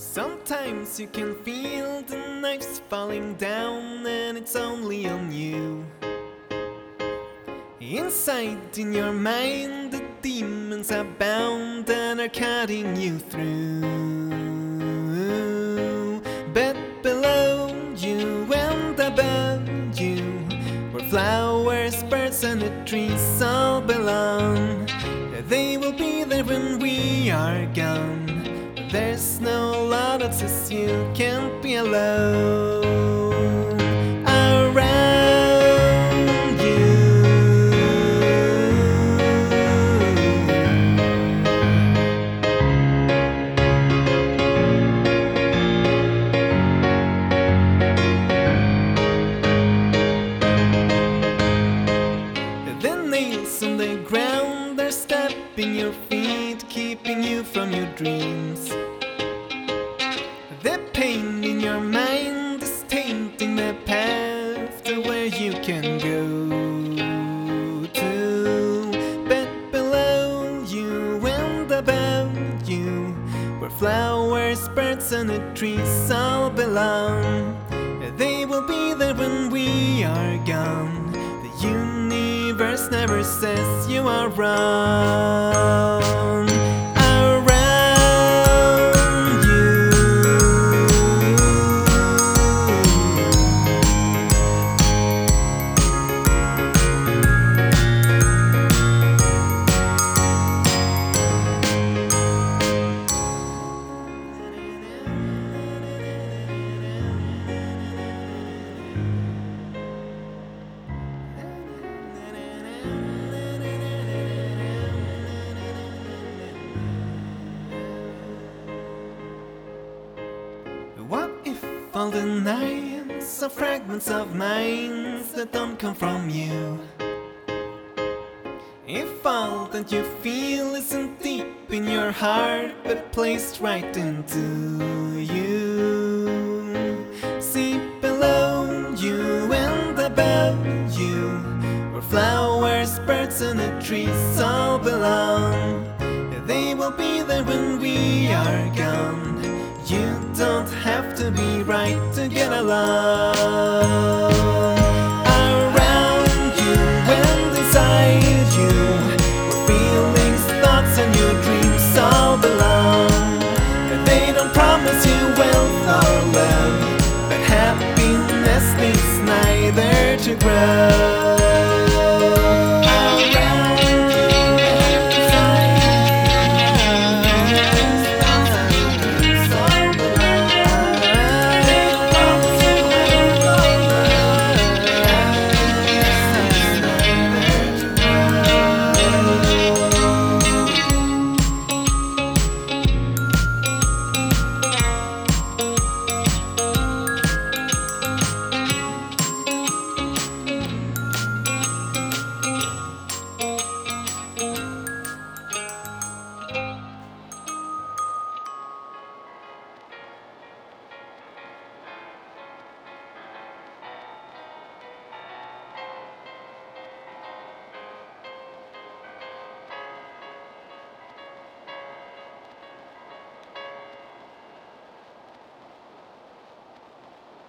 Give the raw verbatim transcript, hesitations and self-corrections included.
Sometimes you can feel the knives falling down and it's only on you. Inside in your mind the demons are bound and are cutting you through. But below you and above you, where flowers, birds and the trees all belong, they will be there when we are gone. There's no law that says you can't be alone around you. The nails on the ground are stabbing your feet, keeping you from your dreams. The pain in your mind is tainting the path to where you can go to. But below you and above you, where flowers, birds and the trees all belong, they will be there when we are gone. The universe never says you are wrong. What if all the nights are fragments of minds that don't come from you? If all that you feel isn't deep in your heart but placed right into you. See below you and above you, where flowers, birds and the trees all belong, they will be there when we are gone. You don't have to be right to get along. Around you and inside you, where feelings, thoughts and your dreams all belong. They don't promise you wealth or love, but happiness needs neither to grow.